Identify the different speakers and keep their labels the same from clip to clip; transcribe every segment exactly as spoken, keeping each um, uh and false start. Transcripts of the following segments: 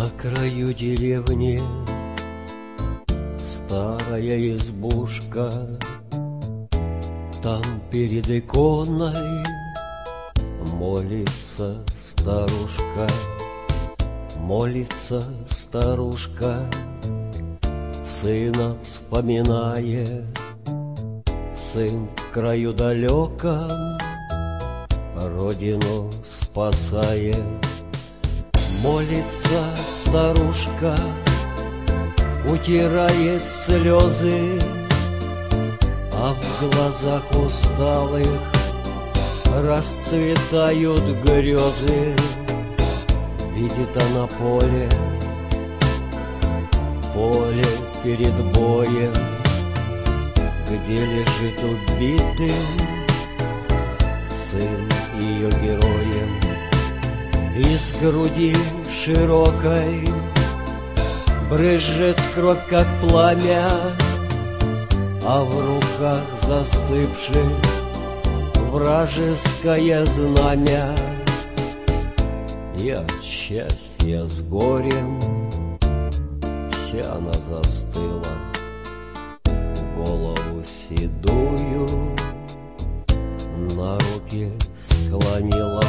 Speaker 1: На краю деревни старая избушка, там перед иконой молится старушка, молится старушка, сына вспоминая. Сын в краю далеком родину спасая. Молится старушка, утирает слезы, а в глазах усталых расцветают грезы. Видит она поле, поле перед боем, где лежит убитый сын ее героем. Из груди широкой брызжет кровь, как пламя, а в руках застывших вражеское знамя. И от счастья с горем вся она застыла, голову седую на руки склонила.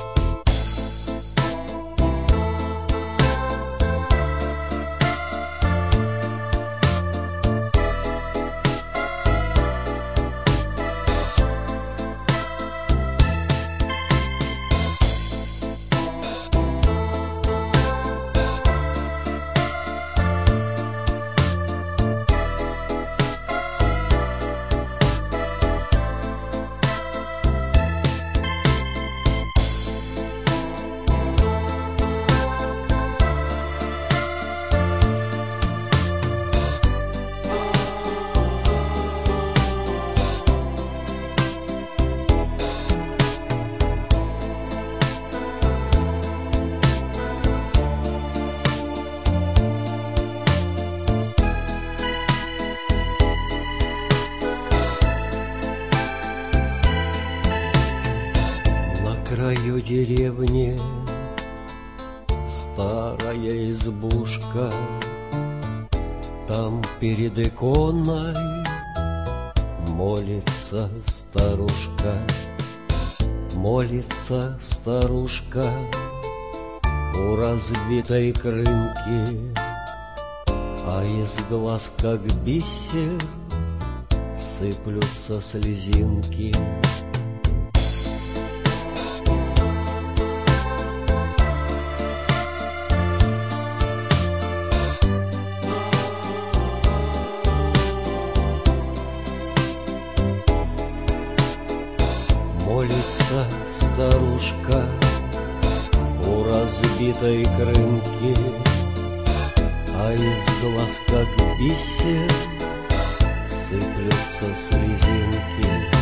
Speaker 1: На краю деревни старая избушка, там перед иконой молится старушка, молится старушка у разбитой крынки, а из глаз, как бисер, сыплются слезинки. Молится старушка у разбитой крынки, а из глаз, как бисер, сыплются слезинки.